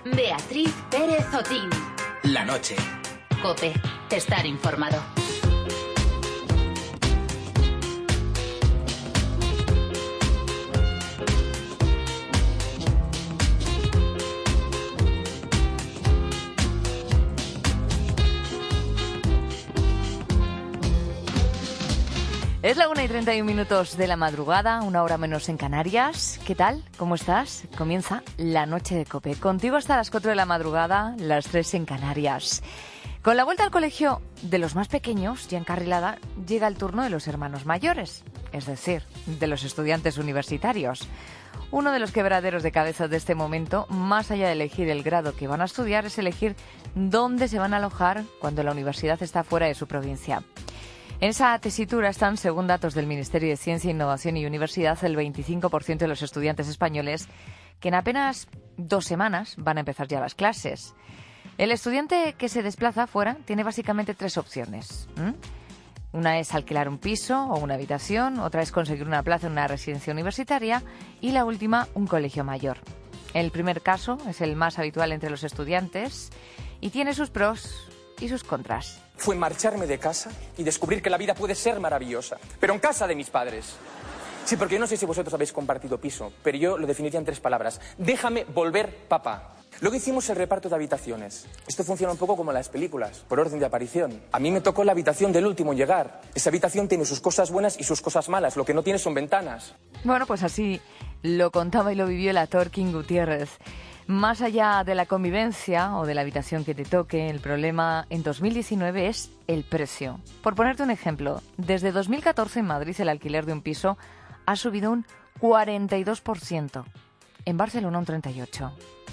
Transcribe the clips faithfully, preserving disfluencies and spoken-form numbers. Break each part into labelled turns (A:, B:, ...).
A: Beatriz Pérez Otín.
B: La noche.
A: COPE. Estar informado.
C: Es la una y treinta y un minutos de la madrugada, una hora menos en Canarias. ¿Qué tal? ¿Cómo estás? Comienza la noche de COPE. Contigo hasta las cuatro de la madrugada, las tres en Canarias. Con la vuelta al colegio de los más pequeños, ya encarrilada, llega el turno de los hermanos mayores, es decir, de los estudiantes universitarios. Uno de los quebraderos de cabeza de este momento, más allá de elegir el grado que van a estudiar, es elegir dónde se van a alojar cuando la universidad está fuera de su provincia. En esa tesitura están, según datos del Ministerio de Ciencia, Innovación y Universidad, el veinticinco por ciento de los estudiantes españoles que en apenas dos semanas van a empezar ya las clases. El estudiante que se desplaza fuera tiene básicamente tres opciones. ¿Mm? Una es alquilar un piso o una habitación, otra es conseguir una plaza en una residencia universitaria y la última, un colegio mayor. El primer caso es el más habitual entre los estudiantes y tiene sus pros y sus contras.
D: Fue marcharme de casa y descubrir que la vida puede ser maravillosa, pero en casa de mis padres. Sí, porque yo no sé si vosotros habéis compartido piso, pero yo lo definiría en tres palabras. Déjame volver, papá. Luego hicimos el reparto de habitaciones. Esto funciona un poco como en las películas, por orden de aparición. A mí me tocó la habitación del último en llegar. Esa habitación tiene sus cosas buenas y sus cosas malas. Lo que no tiene son ventanas.
C: Bueno, pues así lo contaba y lo vivió el actor King Gutiérrez. Más allá de la convivencia o de la habitación que te toque, el problema en dos mil diecinueve es el precio. Por ponerte un ejemplo, desde dos mil catorce en Madrid el alquiler de un piso ha subido un cuarenta y dos por ciento. En Barcelona un treinta y ocho por ciento.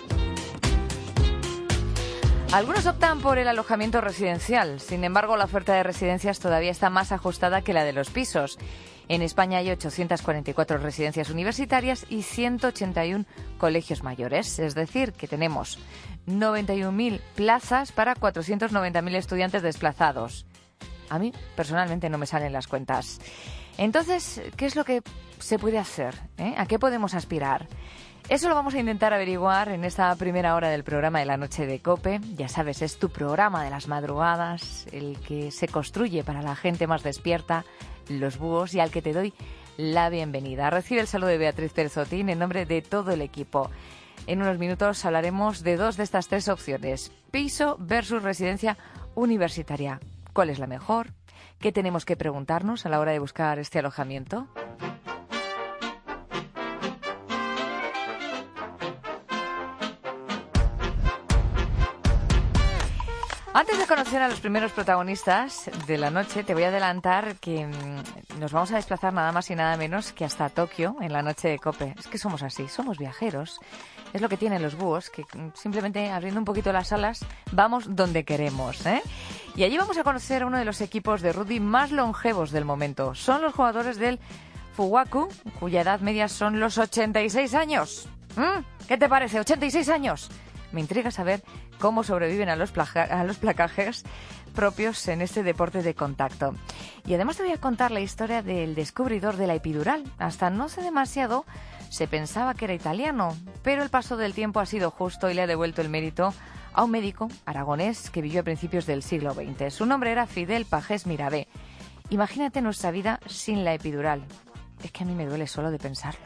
C: Algunos optan por el alojamiento residencial. Sin embargo, la oferta de residencias todavía está más ajustada que la de los pisos. En España hay ochocientas cuarenta y cuatro residencias universitarias y ciento ochenta y uno colegios mayores. Es decir, que tenemos noventa y un mil plazas para cuatrocientos noventa mil estudiantes desplazados. A mí, personalmente, no me salen las cuentas. Entonces, ¿qué es lo que se puede hacer? ¿Eh? ¿A qué podemos aspirar? Eso lo vamos a intentar averiguar en esta primera hora del programa de la noche de COPE. Ya sabes, es tu programa de las madrugadas, el que se construye para la gente más despierta, los búhos, y al que te doy la bienvenida. Recibe el saludo de Beatriz Pérez Otín en nombre de todo el equipo. En unos minutos hablaremos de dos de estas tres opciones: piso versus residencia universitaria. ¿Cuál es la mejor? ¿Qué tenemos que preguntarnos a la hora de buscar este alojamiento? Antes de conocer a los primeros protagonistas de la noche, te voy a adelantar que mmm, nos vamos a desplazar nada más y nada menos que hasta Tokio en la noche de COPE. Es que somos así, somos viajeros. Es lo que tienen los búhos, que simplemente abriendo un poquito las alas vamos donde queremos, ¿eh? Y allí vamos a conocer a uno de los equipos de rugby más longevos del momento. Son los jugadores del Fugaku, cuya edad media son los ochenta y seis años. ¿Mm? ¿Qué te parece? ¿ochenta y seis años? Me intriga saber cómo sobreviven a los, plaja, a los placajes propios en este deporte de contacto. Y además te voy a contar la historia del descubridor de la epidural. Hasta no hace demasiado se pensaba que era italiano, pero el paso del tiempo ha sido justo y le ha devuelto el mérito a un médico aragonés que vivió a principios del siglo veinte. Su nombre era Fidel Pagés Mirabé. Imagínate nuestra vida sin la epidural. Es que a mí me duele solo de pensarlo.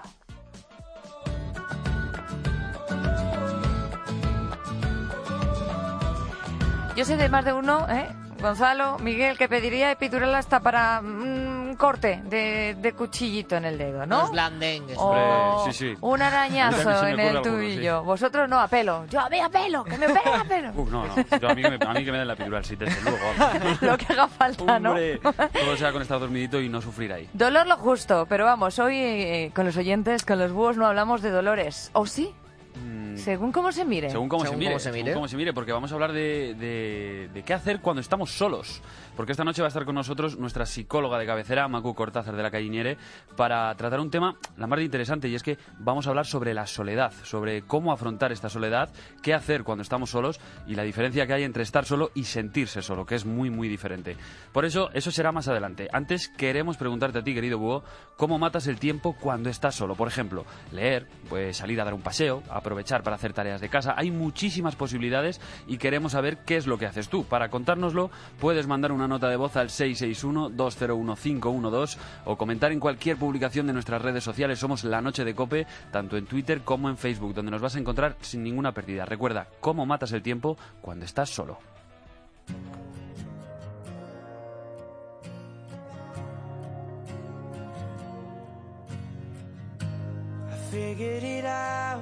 C: Yo sé de más de uno, ¿eh? Gonzalo, Miguel, que pediría epidural hasta para un mm, corte de, de cuchillito en el dedo, ¿no?
E: Los blandengues.
C: O
F: sí, sí.
C: un arañazo en el
F: alguno,
C: tubillo.
F: sí.
C: Vosotros no, a pelo. Yo a mí a pelo, que me operen a pelo.
F: Uf, no, no. Yo a, mí que me, a mí que me den la epidural, sí, desde luego.
C: Lo que haga falta, ¿no?
F: Hombre, todo sea con estar dormidito y no sufrir ahí.
C: Dolor lo justo, pero vamos, hoy eh, con los oyentes, con los búhos, no hablamos de dolores. ¿O sí? Según cómo se mire.
F: Según cómo,
E: Según
F: se, mire,
E: cómo se mire.
F: según cómo se mire, porque vamos a hablar de, de, de qué hacer cuando estamos solos. Porque esta noche va a estar con nosotros nuestra psicóloga de cabecera, Macu Cortázar de la Calle Ñere, para tratar un tema la más de interesante, y es que vamos a hablar sobre la soledad, sobre cómo afrontar esta soledad, qué hacer cuando estamos solos y la diferencia que hay entre estar solo y sentirse solo, que es muy, muy diferente. Por eso, eso será más adelante. Antes queremos preguntarte a ti, querido búho, ¿cómo matas el tiempo cuando estás solo? Por ejemplo, leer, pues salir a dar un paseo, aprovechar para hacer tareas de casa. Hay muchísimas posibilidades y queremos saber qué es lo que haces tú. Para contárnoslo, puedes mandar una nota de voz al seis seis uno, dos cero uno, cinco uno dos o comentar en cualquier publicación de nuestras redes sociales. Somos La Noche de COPE, tanto en Twitter como en Facebook, donde nos vas a encontrar sin ninguna pérdida. Recuerda, cómo matas el tiempo cuando estás solo.
B: Figured it out,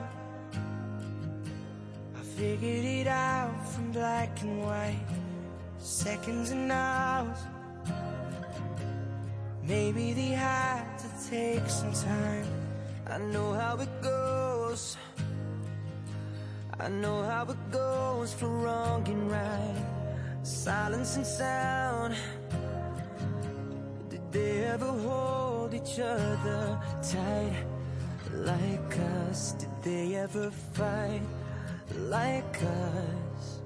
B: I figured it out from black and white, seconds and hours. Maybe they had to take some time. I know how it goes, I know how it goes for wrong and right, silence and sound. Did they ever hold each other tight? Like us, did they ever fight like us?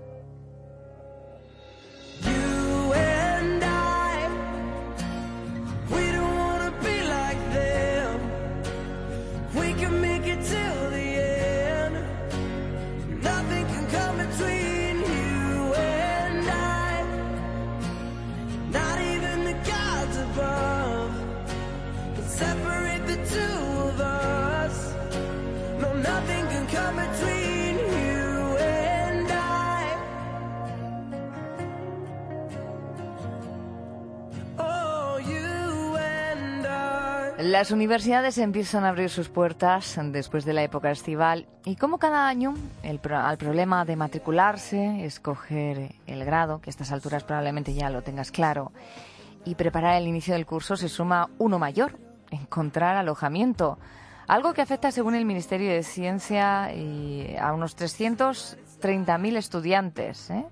B: You and I, we don't wanna be like them. We can make it till the end. Nothing can come between you and I. Not even the gods above can separate the two of us. Nothing can come between you and I. Oh, you and I.
C: Las universidades empiezan a abrir sus puertas después de la época estival y como cada año el pro- al problema de matricularse, escoger el grado, que a estas alturas probablemente ya lo tengas claro, y preparar el inicio del curso se suma uno mayor, encontrar alojamiento. Algo que afecta, según el Ministerio de Ciencia, y a unos trescientos treinta mil estudiantes, ¿eh?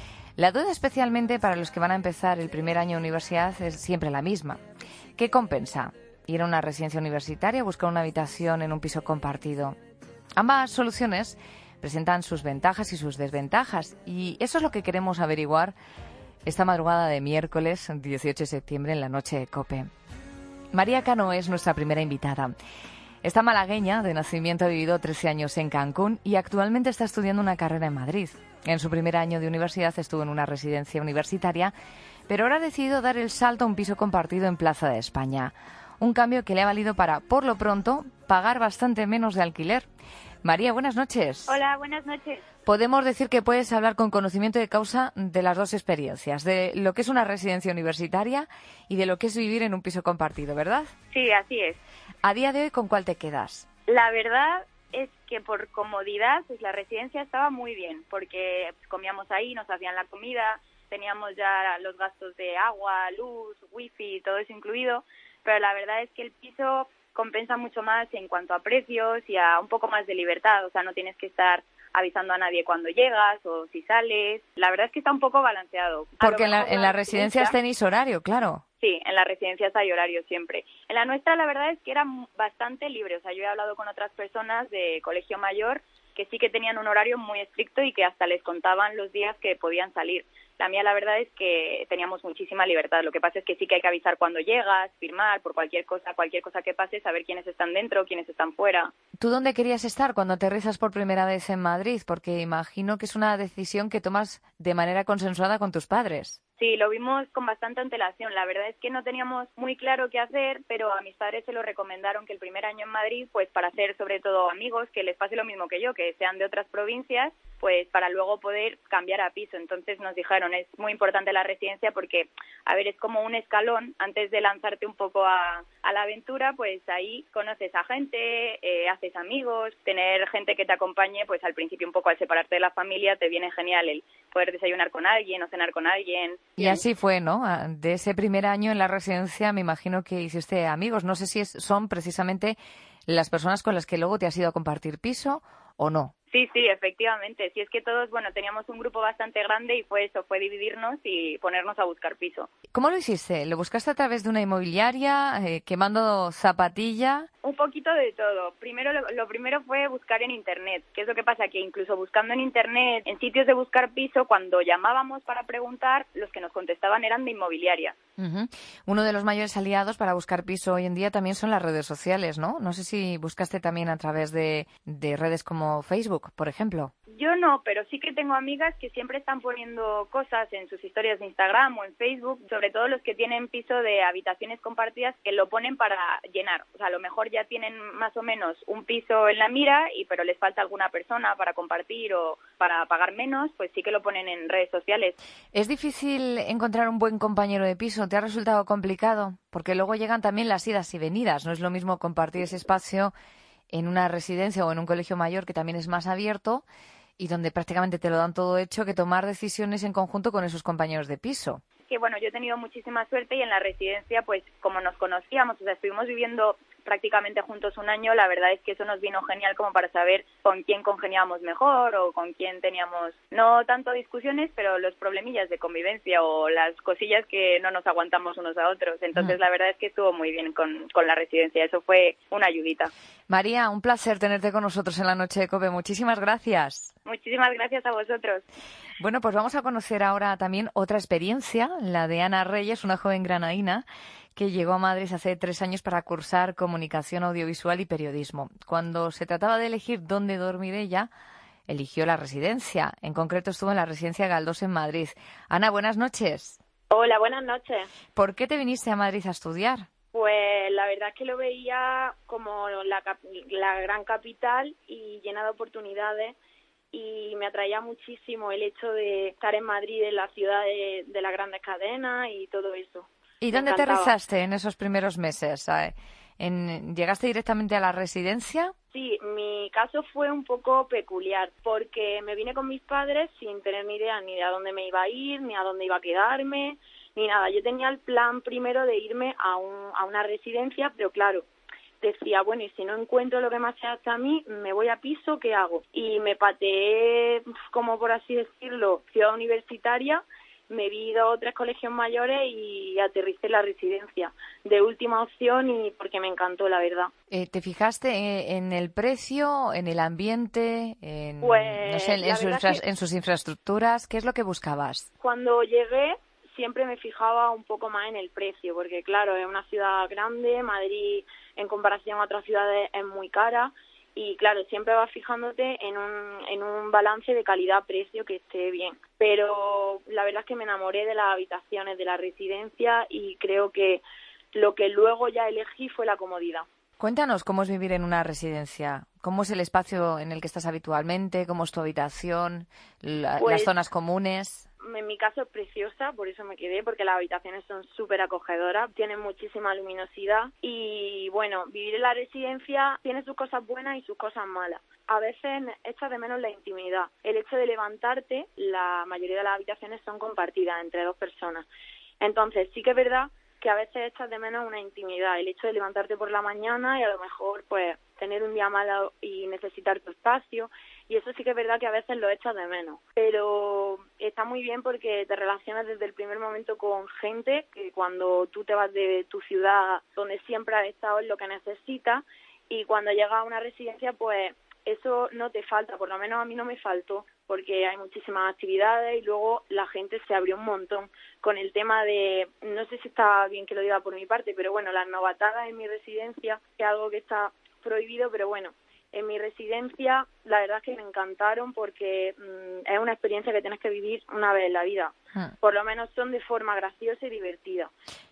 C: La duda, especialmente para los que van a empezar el primer año de universidad, es siempre la misma. ¿Qué compensa? ¿Ir a una residencia universitaria o buscar una habitación en un piso compartido? Ambas soluciones presentan sus ventajas y sus desventajas, y eso es lo que queremos averiguar esta madrugada de miércoles dieciocho de septiembre en La Noche de COPE. María Cano es nuestra primera invitada. Esta malagueña de nacimiento ha vivido trece años en Cancún y actualmente está estudiando una carrera en Madrid. En su primer año de universidad estuvo en una residencia universitaria, pero ahora ha decidido dar el salto a un piso compartido en Plaza de España. Un cambio que le ha valido para, por lo pronto, pagar bastante menos de alquiler. María, buenas noches.
E: Hola, buenas noches.
C: Podemos decir que puedes hablar con conocimiento de causa de las dos experiencias, de lo que es una residencia universitaria y de lo que es vivir en un piso compartido, ¿verdad?
E: Sí, así es.
C: A día de hoy, ¿con cuál te quedas?
E: La verdad es que por comodidad, pues la residencia estaba muy bien, porque pues, comíamos ahí, nos hacían la comida, teníamos ya los gastos de agua, luz, wifi, todo eso incluido, pero la verdad es que el piso compensa mucho más en cuanto a precios y a un poco más de libertad, o sea, no tienes que estar avisando a nadie cuando llegas o si sales. La verdad es que está un poco balanceado.
C: Porque en la, en las residencias tenéis horario, claro.
E: Sí, en las residencias hay horario siempre. En la nuestra la verdad es que era bastante libre, o sea, yo he hablado con otras personas de colegio mayor que sí que tenían un horario muy estricto y que hasta les contaban los días que podían salir. La mía la verdad es que teníamos muchísima libertad, lo que pasa es que sí que hay que avisar cuando llegas, firmar por cualquier cosa, cualquier cosa que pase, saber quiénes están dentro, quiénes están fuera.
C: ¿Tú dónde querías estar cuando aterrizas por primera vez en Madrid? Porque imagino que es una decisión que tomas de manera consensuada con tus padres.
E: Sí, lo vimos con bastante antelación. La verdad es que no teníamos muy claro qué hacer, pero a mis padres se lo recomendaron que el primer año en Madrid, pues para hacer sobre todo amigos, que les pase lo mismo que yo, que sean de otras provincias, pues para luego poder cambiar a piso. Entonces nos dijeron, es muy importante la residencia porque, a ver, es como un escalón. Antes de lanzarte un poco a, a la aventura, pues ahí conoces a gente, eh, haces amigos, tener gente que te acompañe, pues al principio un poco al separarte de la familia te viene genial el poder desayunar con alguien o cenar con alguien.
C: Y así fue, ¿no? De ese primer año en la residencia me imagino que hiciste amigos. No sé si es, son precisamente las personas con las que luego te has ido a compartir piso o no.
E: Sí, sí, efectivamente. Si es que todos, bueno, teníamos un grupo bastante grande y fue eso, fue dividirnos y ponernos a buscar piso.
C: ¿Cómo lo hiciste? ¿Lo buscaste a través de una inmobiliaria, eh, quemando zapatilla?
E: Un poquito de todo. Primero, lo, lo primero fue buscar en Internet. ¿Qué es lo que pasa? Que incluso buscando en Internet, en sitios de buscar piso, cuando llamábamos para preguntar, los que nos contestaban eran de inmobiliaria.
C: Uh-huh. Uno de los mayores aliados para buscar piso hoy en día también son las redes sociales, ¿no? No sé si buscaste también a través de, de redes como Facebook, por ejemplo.
E: Yo no, pero sí que tengo amigas que siempre están poniendo cosas en sus historias de Instagram o en Facebook, sobre todo los que tienen piso de habitaciones compartidas, que lo ponen para llenar. O sea, a lo mejor ya tienen más o menos un piso en la mira, y pero les falta alguna persona para compartir o para pagar menos, pues sí que lo ponen en redes sociales.
C: ¿Es difícil encontrar un buen compañero de piso? ¿Te ha resultado complicado? Porque luego llegan también las idas y venidas. No es lo mismo compartir ese espacio en una residencia o en un colegio mayor, que también es más abierto y donde prácticamente te lo dan todo hecho, que tomar decisiones en conjunto con esos compañeros de piso.
E: Que bueno, yo he tenido muchísima suerte y en la residencia, pues como nos conocíamos, o sea, estuvimos viviendo prácticamente juntos un año, la verdad es que eso nos vino genial como para saber con quién congeniábamos mejor o con quién teníamos, no tanto discusiones, pero los problemillas de convivencia o las cosillas que no nos aguantamos unos a otros. Entonces, mm. la verdad es que estuvo muy bien con, con la residencia, eso fue una ayudita.
C: María, un placer tenerte con nosotros en la Noche de COPE. Muchísimas gracias.
E: Muchísimas gracias a vosotros.
C: Bueno, pues vamos a conocer ahora también otra experiencia, la de Ana Reyes, una joven granadina que llegó a Madrid hace tres años para cursar comunicación audiovisual y periodismo. Cuando se trataba de elegir dónde dormir ella, eligió la residencia. En concreto estuvo en la residencia Galdós en Madrid. Ana, buenas noches.
G: Hola, buenas noches.
C: ¿Por qué te viniste a Madrid a estudiar?
G: Pues la verdad es que lo veía como la, la gran capital y llena de oportunidades, y me atraía muchísimo el hecho de estar en Madrid, en la ciudad de, de las grandes cadenas y todo eso.
C: ¿Y dónde aterrizaste en esos primeros meses? ¿En, ¿Llegaste directamente a la residencia?
G: Sí, mi caso fue un poco peculiar porque me vine con mis padres sin tener ni idea ni de a dónde me iba a ir, ni a dónde iba a quedarme, ni nada. Yo tenía el plan primero de irme a, un, a una residencia, pero claro, decía, bueno, y si no encuentro lo que más se hace a mí, me voy a piso, ¿qué hago? Y me pateé, como por así decirlo, ciudad universitaria. Me vi dos o tres colegios mayores y aterricé en la residencia de última opción, y porque me encantó, la verdad.
C: Eh, ¿Te fijaste en el precio, en el ambiente, en,
G: pues,
C: no sé, en, en, sus infra- que... en sus infraestructuras? ¿Qué es lo que buscabas?
G: Cuando llegué siempre me fijaba un poco más en el precio, porque claro, es una ciudad grande, Madrid en comparación a otras ciudades es muy cara. Y claro, siempre vas fijándote en un, en un balance de calidad-precio que esté bien. Pero la verdad es que me enamoré de las habitaciones de la residencia y creo que lo que luego ya elegí fue la comodidad.
C: Cuéntanos cómo es vivir en una residencia. ¿Cómo es el espacio en el que estás habitualmente? ¿Cómo es tu habitación? La,
G: pues,
C: ¿Las zonas comunes?
G: En mi caso es preciosa, por eso me quedé, porque las habitaciones son súper acogedoras, tienen muchísima luminosidad y, bueno, vivir en la residencia tiene sus cosas buenas y sus cosas malas. A veces echas de menos la intimidad. El hecho de levantarte, la mayoría de las habitaciones son compartidas entre dos personas. Entonces, sí que es verdad que a veces echas de menos una intimidad, el hecho de levantarte por la mañana y a lo mejor, pues, tener un día malo y necesitar tu espacio, y eso sí que es verdad que a veces lo echas de menos, pero está muy bien porque te relacionas desde el primer momento con gente que cuando tú te vas de tu ciudad donde siempre has estado es lo que necesitas, y cuando llegas a una residencia pues eso no te falta, por lo menos a mí no me faltó, porque hay muchísimas actividades y luego la gente se abrió un montón con el tema de, no sé si está bien que lo diga por mi parte, pero bueno, las novatadas en mi residencia, que es algo que está prohibido, pero bueno, en mi residencia la verdad es que me encantaron porque mmm, es una experiencia que tienes que vivir una vez en la vida. Hmm. Por lo menos son de forma graciosa y divertida.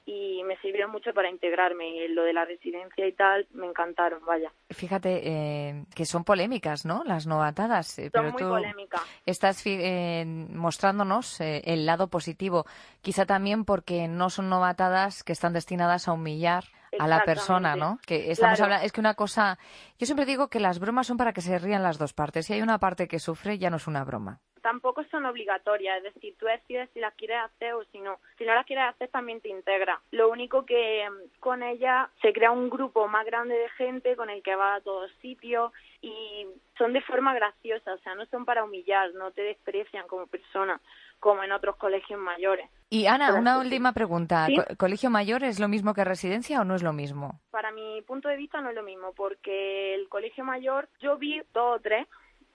G: Y me sirvieron mucho para integrarme. Y lo de la residencia y tal, me encantaron, vaya.
C: Fíjate eh, que son polémicas, ¿no? Las novatadas. Eh,
G: son
C: pero
G: muy
C: tú
G: polémicas.
C: Estás eh, mostrándonos eh, el lado positivo. Quizá también porque no son novatadas que están destinadas a humillar a la persona, ¿no? Que estamos
G: claro.
C: hablando, es que una cosa, yo siempre digo que las bromas son para que se rían las dos partes. Si hay una parte que sufre, ya no es una broma.
G: tampoco son obligatorias, es decir, tú decides si las quieres hacer o si no. Si no las quieres hacer, también te integra. Lo único que con ella se crea un grupo más grande de gente con el que va a todos sitios y son de forma graciosa, o sea, no son para humillar, no te desprecian como persona, como en otros colegios mayores.
C: Y Ana, una última pregunta.
G: ¿Sí?
C: ¿Co- ¿Colegio mayor es lo mismo que residencia o no es lo mismo?
G: Para mi punto de vista no es lo mismo, porque el colegio mayor yo vi dos o tres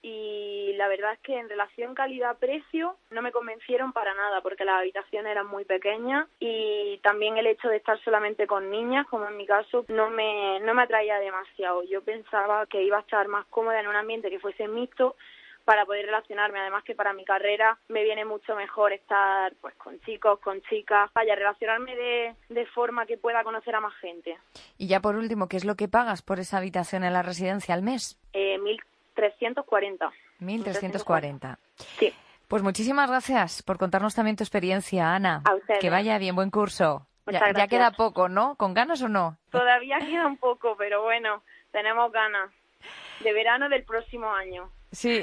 G: y la verdad es que en relación calidad-precio no me convencieron para nada, porque las habitaciones eran muy pequeñas y también el hecho de estar solamente con niñas, como en mi caso, no me, no me atraía demasiado. Yo pensaba que iba a estar más cómoda en un ambiente que fuese mixto, para poder relacionarme, además que para mi carrera me viene mucho mejor estar pues con chicos, con chicas, vaya, relacionarme de, de forma que pueda conocer a más gente.
C: Y ya por último, ¿qué es lo que pagas por esa habitación en la residencia al mes?
G: Eh, mil trescientos cuarenta.
C: mil trescientos cuarenta.
G: Sí.
C: Pues muchísimas gracias por contarnos también tu experiencia, Ana.
G: A ustedes.
C: Que vaya bien, buen curso.
G: Muchas
C: Ya, ya
G: gracias.
C: queda poco, ¿no? ¿Con ganas o no?
G: Todavía queda un poco, pero bueno, tenemos ganas. De verano del próximo año.
C: Sí,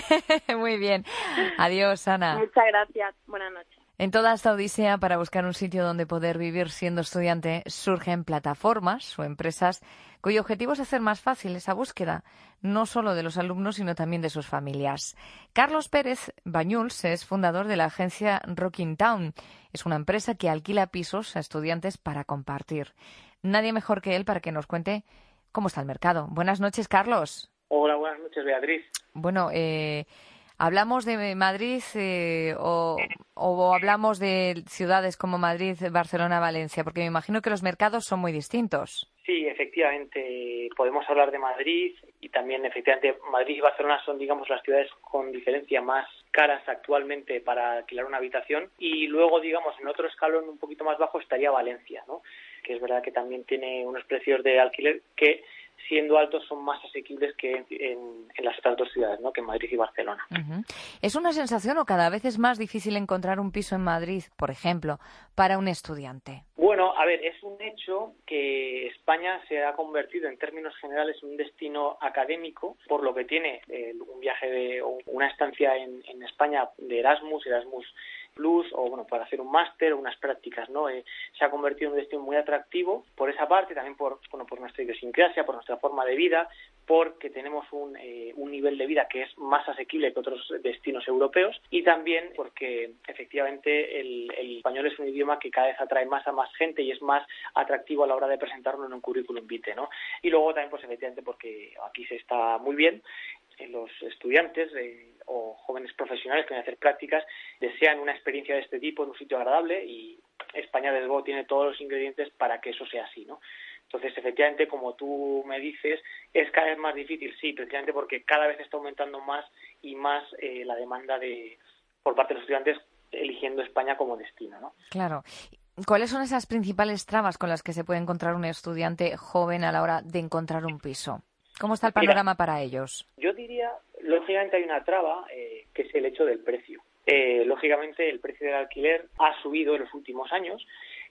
C: muy bien. Adiós, Ana.
G: Muchas gracias. Buenas noches.
C: En toda esta odisea para buscar un sitio donde poder vivir siendo estudiante surgen plataformas o empresas cuyo objetivo es hacer más fácil esa búsqueda, no solo de los alumnos, sino también de sus familias. Carlos Pérez Bañuls es fundador de la agencia Rocking Town. Es una empresa que alquila pisos a estudiantes para compartir. Nadie mejor que él para que nos cuente cómo está el mercado. Buenas noches, Carlos.
H: Hola, buenas noches, Beatriz.
C: Bueno, eh, ¿hablamos de Madrid eh, o, o hablamos de ciudades como Madrid, Barcelona, Valencia? Porque me imagino que los mercados son muy distintos.
H: Sí, efectivamente, podemos hablar de Madrid y también, efectivamente, Madrid y Barcelona son, digamos, las ciudades con diferencia más caras actualmente para alquilar una habitación. Y luego, digamos, en otro escalón un poquito más bajo estaría Valencia, ¿no? Que es verdad que también tiene unos precios de alquiler que, siendo altos, son más asequibles que en, en, en las otras dos ciudades, ¿no? Que en Madrid y Barcelona.
C: Uh-huh. ¿Es una sensación o cada vez es más difícil encontrar un piso en Madrid, por ejemplo, para un estudiante?
H: Bueno, a ver, es un hecho que España se ha convertido en términos generales en un destino académico, por lo que tiene eh, un viaje de o una estancia en, en España de Erasmus, Erasmus Plus, o bueno, para hacer un máster o unas prácticas, ¿no? Eh, se ha convertido en un destino muy atractivo por esa parte, también por bueno por nuestra idiosincrasia, por nuestra forma de vida, porque tenemos un, eh, un nivel de vida que es más asequible que otros destinos europeos, y también porque efectivamente el, el español es un idioma que cada vez atrae más a más gente y es más atractivo a la hora de presentarlo en un currículum vitae, ¿no? Y luego también, pues efectivamente, porque aquí se está muy bien, los estudiantes eh, o jóvenes profesionales que van a hacer prácticas desean una experiencia de este tipo en un sitio agradable, y España, desde luego, tiene todos los ingredientes para que eso sea así, ¿no? Entonces, efectivamente, como tú me dices, es cada vez más difícil, sí, precisamente porque cada vez está aumentando más y más eh, la demanda de por parte de los estudiantes eligiendo España como destino, ¿no?
C: Claro. ¿Cuáles son esas principales trabas con las que se puede encontrar un estudiante joven a la hora de encontrar un piso? ¿Cómo está el panorama Mira, para ellos?
H: Yo diría, lógicamente hay una traba, eh, que es el hecho del precio. Eh, lógicamente el precio del alquiler ha subido en los últimos años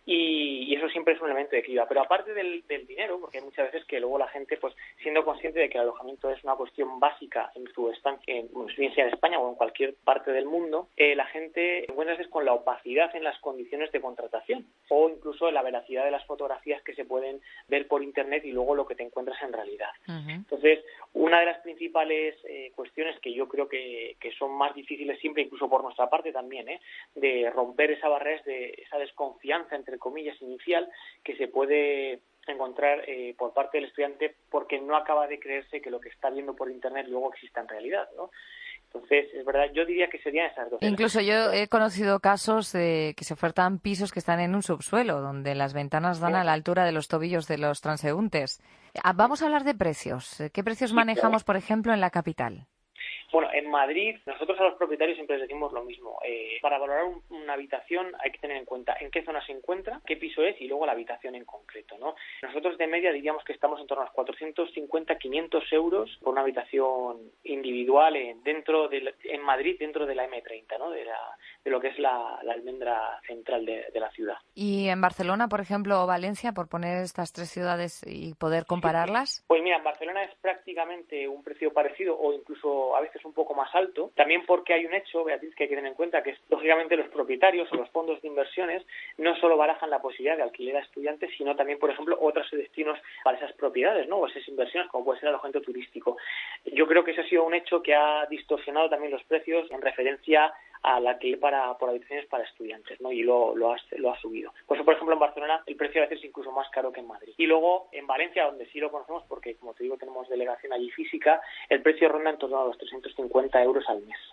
H: y, y eso siempre es un elemento de criba. Pero aparte del, del dinero, porque hay muchas veces que luego la gente, pues siendo consciente de que el alojamiento es una cuestión básica en su estancia, en, bueno, bien sea en España o en cualquier parte del mundo, eh, la gente se encuentra a veces con la opacidad en las condiciones de contratación o incluso en la veracidad de las fotografías que se pueden ver por internet y luego lo que te encuentras en realidad. Uh-huh. Entonces, una de las principales eh, cuestiones que yo creo que, que son más difíciles siempre, incluso por nuestra parte también, ¿eh? de romper esa barrera, es de esa desconfianza, entre comillas, inicial, que se puede encontrar eh, por parte del estudiante porque no acaba de creerse que lo que está viendo por internet luego exista en realidad, ¿no? Entonces, es verdad, yo diría que serían esas dos.
C: Incluso yo he conocido casos de que se ofertan pisos que están en un subsuelo, donde las ventanas dan a la altura de los tobillos de los transeúntes. Vamos a hablar de precios. ¿Qué precios manejamos, por ejemplo, en la capital?
H: Bueno, en Madrid, nosotros a los propietarios siempre les decimos lo mismo. Eh, para valorar un, una habitación hay que tener en cuenta en qué zona se encuentra, qué piso es y luego la habitación en concreto, ¿no? Nosotros de media diríamos que estamos en torno a los cuatrocientos cincuenta a quinientos euros por una habitación individual en, dentro de la, en Madrid, dentro de la eme treinta, ¿no? De la, de lo que es la, la almendra central de, de la ciudad.
C: ¿Y en Barcelona, por ejemplo, o Valencia, por poner estas tres ciudades y poder compararlas?
H: Pues mira, en Barcelona es prácticamente un precio parecido o incluso a veces un poco más alto, también porque hay un hecho, Beatriz, que hay que tener en cuenta, que es, lógicamente, los propietarios o los fondos de inversiones no solo barajan la posibilidad de alquiler a estudiantes, sino también, por ejemplo, otros destinos para esas propiedades, ¿no? O esas inversiones, como puede ser el alojamiento turístico. Yo creo que ese ha sido un hecho que ha distorsionado también los precios en referencia al alquiler para, por habitaciones para estudiantes, ¿no? Y lo, lo, ha, lo ha subido. Por eso, por ejemplo, en Barcelona el precio a veces es incluso más caro que en Madrid. Y luego, en Valencia, donde sí lo conocemos, porque, como te digo, tenemos delegación allí física, el precio ronda en torno a los trescientos cincuenta euros al mes.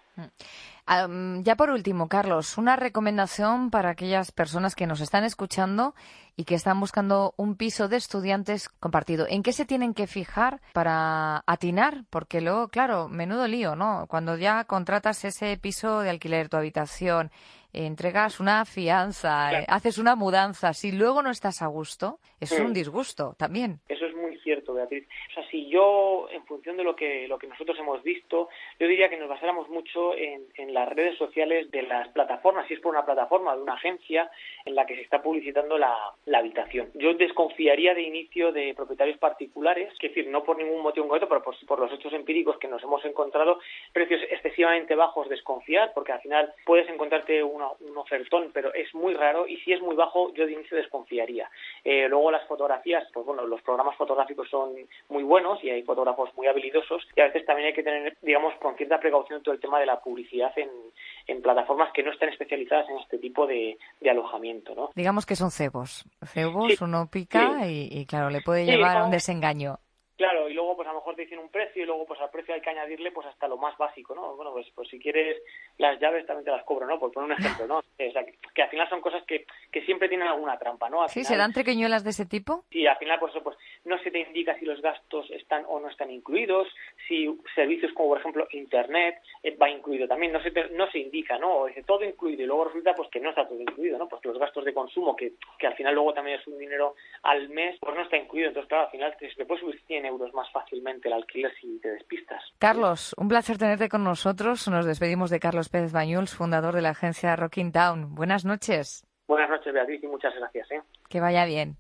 C: Um, ya por último, Carlos, una recomendación para aquellas personas que nos están escuchando y que están buscando un piso de estudiantes compartido. ¿En qué se tienen que fijar para atinar? Porque luego, claro, menudo lío, ¿no? Cuando ya contratas ese piso de alquiler, tu habitación, eh, entregas una fianza, claro. eh, haces una mudanza, si luego no estás a gusto, eso sí. es un disgusto también.
H: Eso es muy cierto, Beatriz. O sea, si yo, en función de lo que lo que nosotros hemos visto, yo diría que nos basáramos mucho en, en las redes sociales de las plataformas, si es por una plataforma de una agencia en la que se está publicitando la, la habitación. Yo desconfiaría de inicio de propietarios particulares, es decir, no por ningún motivo concreto, pero por, por los hechos empíricos que nos hemos encontrado, precios excesivamente bajos, desconfiar, porque al final puedes encontrarte una, un ofertón, pero es muy raro, y si es muy bajo, yo de inicio desconfiaría. Eh, luego las fotografías, pues bueno, los programas fotográficos son muy buenos y hay fotógrafos muy habilidosos, y a veces también hay que tener, digamos, con cierta precaución todo el tema de la publicidad en, en plataformas que no están especializadas en este tipo de, de alojamiento, ¿no?
C: Digamos que son cebos. Cebos, sí, uno pica sí. y, y, claro, le puede
H: sí,
C: llevar
H: no,
C: a un desengaño.
H: Claro, y luego pues a lo mejor te dicen un precio y luego pues al precio hay que añadirle pues hasta lo más básico, ¿no? Bueno, pues pues si quieres las llaves también te las cobro, ¿no? Por poner un ejemplo, ¿no? O sea, que, que al final son cosas que, que siempre tienen alguna trampa, ¿no? Al
C: ¿Sí?
H: final,
C: ¿Se dan triquiñuelas de ese tipo?
H: Sí, al final pues eso, pues no se te indica si los gastos están o no están incluidos, si servicios como por ejemplo internet eh, va incluido también, no se te, no se indica, ¿no? O dice todo incluido y luego resulta pues que no está todo incluido, ¿no? Pues los gastos de consumo, que, que al final luego también es un dinero al mes, pues no está incluido. Entonces, claro, al final te, te puedes subir cien euros más fácilmente el alquiler si te despistas.
C: Carlos, un placer tenerte con nosotros. Nos despedimos de Carlos Pérez Bañuls, fundador de la agencia Rocking Town. Buenas noches.
H: Buenas noches, Beatriz, y muchas gracias, ¿eh?
C: Que vaya bien.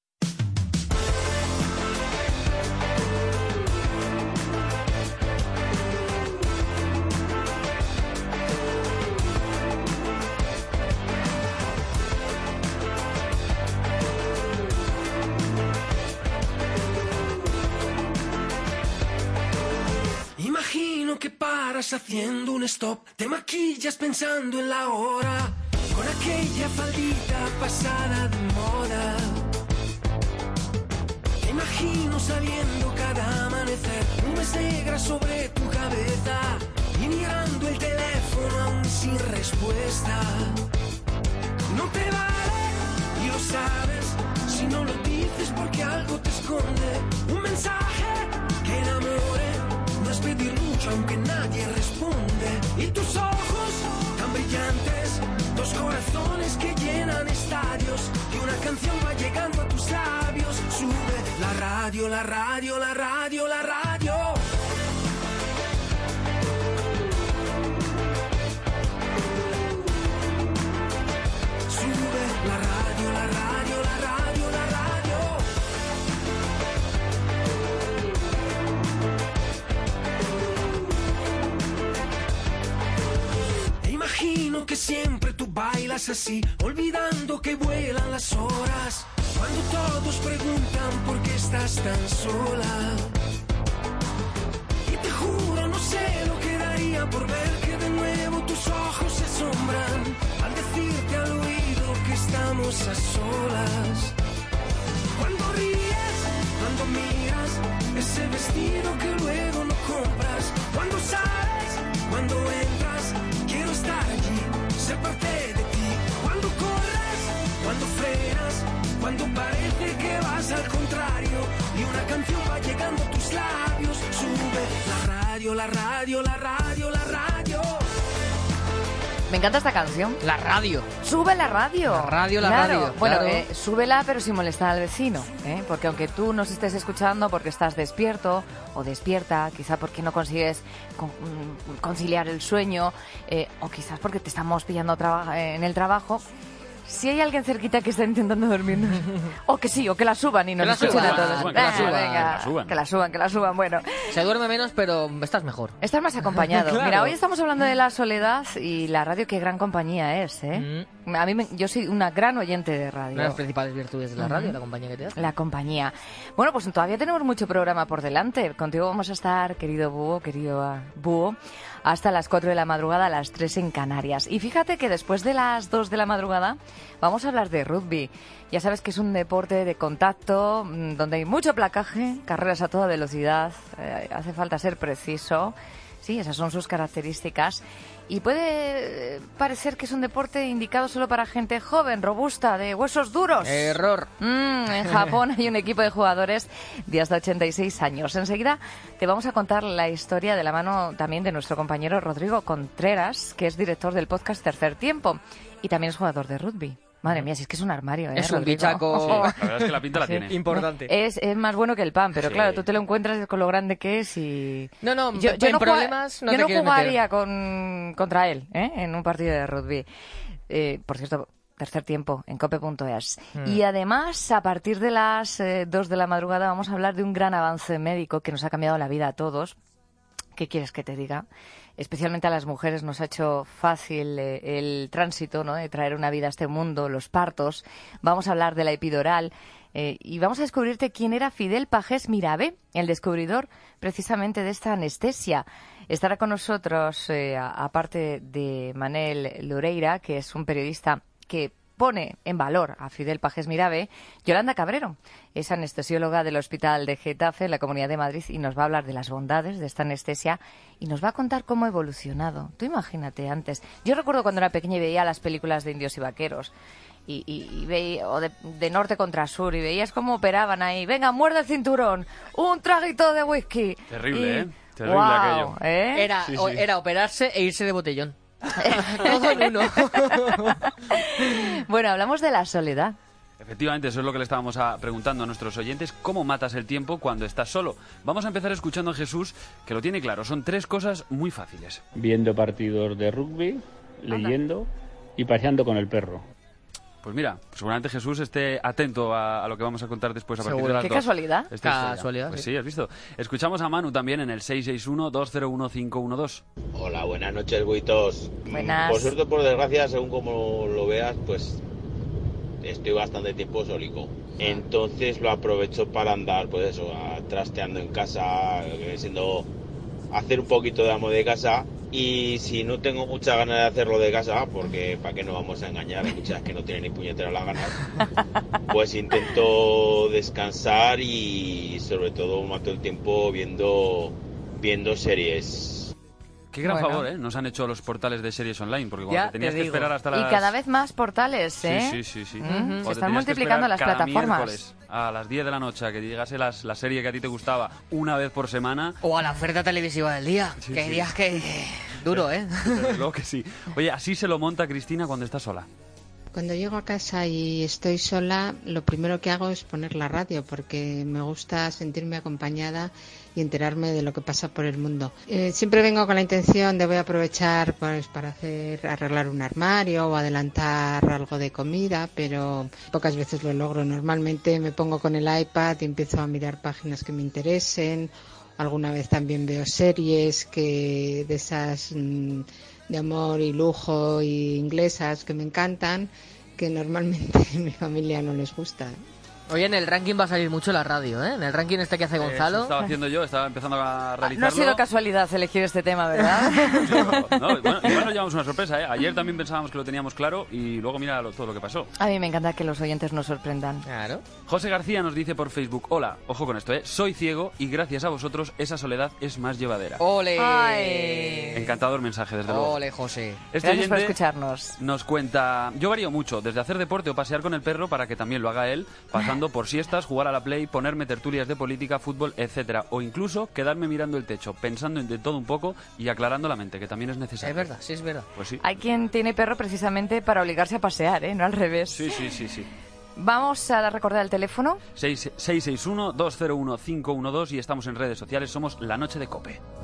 B: Imagino que paras haciendo un stop, te maquillas pensando en la hora, con aquella faldita pasada de moda. Te imagino saliendo cada amanecer, nubes negras sobre tu cabeza y mirando el teléfono aún sin respuesta. No te vale y lo sabes, si no lo dices porque algo te esconde. Un mensaje que enamore no es pedir mucho aunque nadie responde. Y tus ojos tan brillantes, dos corazones que llenan estadios, y una canción va llegando a tus labios. Sube la radio, la radio, la radio, la radio. Sube la radio, la radio, la radio, la radio. Imagino que siempre tú bailas así, olvidando que vuelan las horas, cuando todos preguntan por qué estás tan sola. Y te juro, no sé lo que daría por ver que de nuevo tus ojos se asombran al decirte al oído que estamos a solas. Cuando ríes, cuando miras ese vestido que luego no compras, cuando sales, cuando entras, quiero estar allí, ser parte de ti. Cuando corres, cuando frenas, cuando parece que vas al contrario y una canción va llegando a tus labios. Sube la radio, la radio, la radio, la radio.
C: Me encanta esta canción.
I: La radio.
C: Sube la radio.
I: La radio, la
C: claro.
I: radio.
C: Bueno,
I: claro.
C: eh, súbela pero sin molestar al vecino, ¿eh? Porque aunque tú nos estés escuchando porque estás despierto o despierta, quizá porque no consigues con, conciliar el sueño, eh, o quizás porque te estamos pillando traba- en el trabajo, si hay alguien cerquita que está intentando dormir, o que sí, o que la suban y nos
I: Que la
C: escuchen
I: suban,
C: a todos.
F: que la
C: Ah,
F: suban,
C: venga,
F: que la suban.
C: que la suban, que la suban. Bueno,
I: Se duerme menos, pero estás mejor.
C: estás más acompañado.
I: Claro.
C: Mira, hoy estamos hablando de la soledad y la radio, qué gran compañía es, ¿eh?
I: Mm.
C: A mí, me- yo soy una gran oyente de radio.
I: Una de las principales virtudes de la radio,
C: Ujú.
I: la compañía que te hace.
C: La compañía. Bueno, pues todavía tenemos mucho programa por delante. Contigo vamos a estar, querido Búho, querido ah, Búho, hasta las cuatro de la madrugada, a las tres en Canarias. Y fíjate que después de las dos de la madrugada vamos a hablar de rugby. Ya sabes que es un deporte de contacto, mm, donde hay mucho placaje, carreras a toda velocidad, eh, hace falta ser preciso. Sí, esas son sus características. Y puede eh, parecer que es un deporte indicado solo para gente joven, robusta, de huesos duros.
I: Error.
C: Mm, en Japón hay un equipo de jugadores de hasta ochenta y seis años. Enseguida te vamos a contar la historia de la mano también de nuestro compañero Rodrigo Contreras, que es director del podcast Tercer Tiempo y también es jugador de rugby. Madre mía, si es que es un armario, ¿eh,
I: Es un
C: Rodrigo?
I: bichaco.
F: Sí, la verdad es que la pinta la tiene.
I: Importante.
C: Es, es más bueno que el pan, pero
F: Sí.
C: claro, tú te lo encuentras con lo grande que es y...
I: No, no,
C: yo, yo
I: en
C: no
I: problemas
C: jugá-
I: no
C: yo
I: te
C: no
I: quieres
C: jugaría con, contra él, ¿eh? En un partido de rugby. Eh, por cierto, Tercer Tiempo en cope punto es.
I: Mm.
C: Y además, a partir de las eh, dos de la madrugada vamos a hablar de un gran avance médico que nos ha cambiado la vida a todos. ¿Qué quieres que te diga? Especialmente a las mujeres nos ha hecho fácil eh, el tránsito, ¿no?, de traer una vida a este mundo, los partos. Vamos a hablar de la epidural eh, y vamos a descubrirte quién era Fidel Pagés Mirabe, el descubridor precisamente de esta anestesia. Estará con nosotros, eh, a- aparte de Manel Loureira, que es un periodista que pone en valor a Fidel Pagés Mirabe, Yolanda Cabrero. Es anestesióloga del Hospital de Getafe, en la Comunidad de Madrid, y nos va a hablar de las bondades de esta anestesia y nos va a contar cómo ha evolucionado. Tú imagínate antes. Yo recuerdo cuando era pequeña y veía las películas de indios y vaqueros. Y, y, y veía, o de, de norte contra sur, y veías cómo operaban ahí. Venga, muerde el cinturón, un traguito de whisky.
F: Terrible,
C: Y-
F: ¿eh? Terrible
C: Guau,
F: aquello.
C: ¿eh?
I: Era,
F: Sí,
I: o-
F: sí.
I: era operarse e irse de botellón. Todo en uno.
C: Bueno, hablamos de la soledad.
F: Efectivamente, eso es lo que le estábamos a- preguntando a nuestros oyentes. ¿Cómo matas el tiempo cuando estás solo? Vamos a empezar escuchando a Jesús, que lo tiene claro. Son tres cosas muy fáciles.
J: Viendo partidos de rugby, leyendo y paseando con el perro.
F: Pues mira, seguramente Jesús esté atento a, a lo que vamos a contar después a partir
I: Seguro.
F: de las
C: Qué
F: dos.
C: casualidad.
F: Estoy estrellado.
I: Casualidad,
F: Pues
I: sí.
F: sí, has visto. Escuchamos a Manu también en el seis seis uno, dos cero uno, cinco uno dos.
K: Hola, buenas noches, buitos.
C: Buenas.
K: Por suerte o por desgracia, según como lo veas, pues estoy bastante tiempo solico. Entonces lo aprovecho para andar, pues eso, a- trasteando en casa, que viene siendo hacer un poquito de amo de casa. Y si no tengo mucha ganas de hacerlo de casa, porque para qué nos vamos a engañar, hay muchas que no tienen ni puñetera las ganas, pues intento descansar y sobre todo mato el tiempo viendo, viendo series.
F: Qué gran
C: Bueno.
F: favor, ¿eh? Nos han hecho los portales de series online, porque
I: Ya
F: cuando
I: te
F: tenías que
I: digo.
F: esperar hasta
C: Y
F: las...
C: cada vez más portales,
F: Sí,
C: ¿eh?
F: sí, sí, sí.
C: Ujú.
F: Cuando
C: Se están
F: tenías que
C: multiplicando
F: esperar
C: las
F: cada
C: plataformas.
F: miércoles a las diez de la noche a que llegase las- la serie que a ti te gustaba una vez por semana.
I: O a la oferta televisiva del día.
F: Sí,
I: que
F: sí.
I: días que... Duro, ¿eh?
F: Desde luego que sí. Oye, así se lo monta Cristina cuando está sola.
L: Cuando llego a casa y estoy sola, lo primero que hago es poner la radio porque me gusta sentirme acompañada y enterarme de lo que pasa por el mundo. Eh, siempre vengo con la intención de voy a aprovechar pues para hacer arreglar un armario o adelantar algo de comida, pero pocas veces lo logro. Normalmente me pongo con el iPad y empiezo a mirar páginas que me interesen. Alguna vez también veo series que de esas mm, de amor y lujo y inglesas que me encantan, que normalmente a mi familia no les gusta.
I: Oye, en el ranking va a salir mucho la radio, ¿eh? En el ranking este que hace
F: Eso
I: Gonzalo.
F: estaba haciendo yo, estaba empezando a
C: No ha
F: realizarlo.
C: sido casualidad elegir este tema, ¿verdad?
F: No, bueno, igual nos llevamos una sorpresa, ¿eh? Ayer también pensábamos que lo teníamos claro y luego mira lo- todo lo que pasó.
C: A mí me encanta que los oyentes nos sorprendan.
I: Claro.
F: José García nos dice por Facebook: hola, ojo con esto, ¿eh? Soy ciego y gracias a vosotros esa soledad es más llevadera.
I: ¡Ole!
C: Ay.
F: Encantador mensaje, desde luego.
I: ¡Ole, José!
F: Este
C: Gracias por
F: oyente
C: escucharnos.
F: nos cuenta: yo varío mucho, desde hacer deporte o pasear con el perro para que también lo haga él, pasando optando por siestas, jugar a la Play, ponerme tertulias de política, fútbol, etcétera. O incluso quedarme mirando el techo, pensando en de todo un poco y aclarando la mente, que también es necesario.
I: Es verdad, sí, es verdad.
F: Pues sí.
C: Hay quien tiene perro precisamente para obligarse a pasear, ¿eh? No al revés.
F: Sí, sí, sí, sí.
C: Vamos a recordar el teléfono.
F: seis seis uno, dos cero uno, cinco uno dos y estamos en redes sociales. Somos La Noche de COPE.